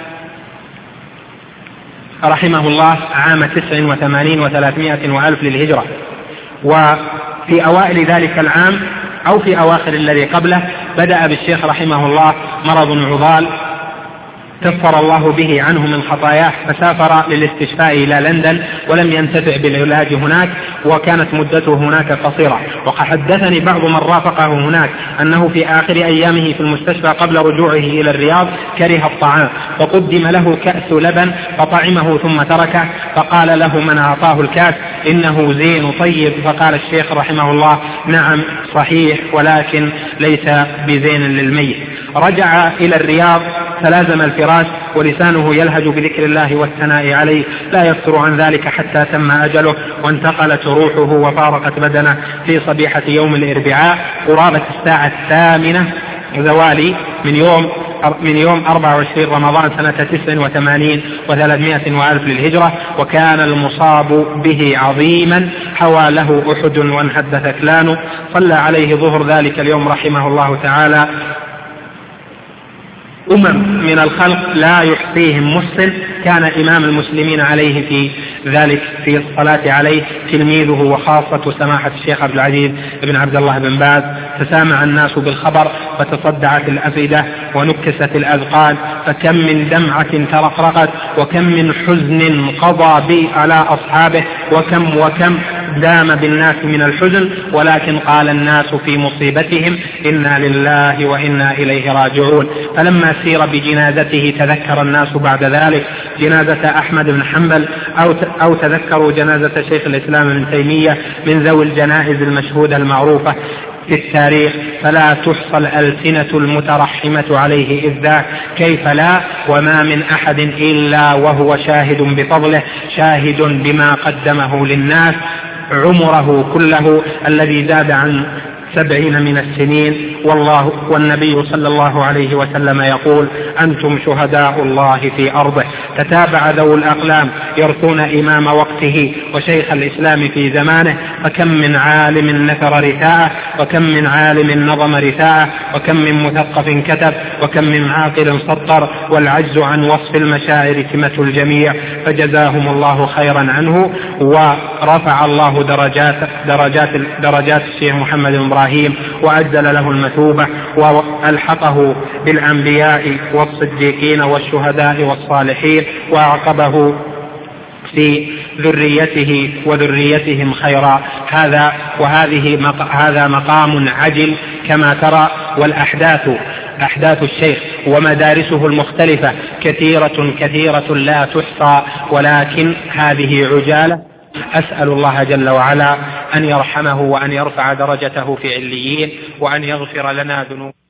رحمه الله عام 89 و300 وألف للهجرة، وفي أوائل ذلك العام أو في أواخر الذي قبله بدأ بالشيخ رحمه الله مرض عضال كفر الله به عنه من خطاياه، فسافر للاستشفاء إلى لندن ولم ينتفع بالعلاج هناك، وكانت مدته هناك قصيرة. وقد حدثني بعض من رافقه هناك أنه في آخر أيامه في المستشفى قبل رجوعه إلى الرياض كره الطعام، فقدم له كأس لبن فطعمه ثم تركه، فقال له من أعطاه الكأس: إنه زين طيب. فقال الشيخ رحمه الله: نعم صحيح، ولكن ليس بزين للميت. رجع إلى الرياض فلازم الفراش ولسانه يلهج بذكر الله والثناء عليه، لا يفتر عن ذلك حتى تم أجله، وانتقلت روحه وفارقت بدنه في صبيحة يوم الأربعاء قرابة الساعة 8 زوالي من يوم 24 رمضان سنة 89 و300 وألف للهجرة. وكان المصاب به عظيما، حوى له أحد وانهد ثكلان. صلى عليه ظهر ذلك اليوم رحمه الله تعالى من الخلق لا يحصيهم محسن، كان إمام المسلمين عليه في ذلك في الصلاة عليه تلميذه وخاصة سماحة الشيخ عبد العزيز بن عبد الله بن باز. تسامع الناس بالخبر وتصدعت الأفئدة ونكست الأذقان، فكم من دمعة ترقرقت، وكم من حزن قضى به على أصحابه، وكم دام بالناس من الحزن، ولكن قال الناس في مصيبتهم إنا لله وإنا إليه راجعون. فلما سير بجنازته تذكر الناس بعد ذلك جنازة أحمد بن حنبل أو تذكروا جنازة شيخ الإسلام ابن تيمية من ذوي الجنائز المشهودة المعروفة في التاريخ، فلا تحصى الألسنة المترحمة عليه إذ ذاك، كيف لا، وما من أحد إلا وهو شاهد بفضله، شاهد بما قدمه للناس عمره كله الذي زاد عن 70 من السنين، والنبي صلى الله عليه وسلم يقول أنتم شهداء الله في أرضه. تتابع ذو الأقلام يرثون إمام وقته وشيخ الإسلام في زمانه، فكم من عالم نثر رثاءه، وكم من عالم نظم رثاءه، وكم من مثقف كتب، وكم من عاقل سطر، والعجز عن وصف المشاعر سمة الجميع، فجزاهم الله خيرا عنه، ورفع الله درجات الشيخ محمد بن إبراهيم، وأجزل له المثوبة، وألحقه بالأنبياء والصديقين والشهداء والصالحين، وأعقبه في ذريته وذريتهم خيرا. هذا مقام عجل كما ترى. أحداث الشيخ ومدارسه المختلفة كثيرة لا تحصى، ولكن هذه عجالة. أسأل الله جل وعلا أن يرحمه وأن يرفع درجته في عليين، وأن يغفر لنا ذنوبنا.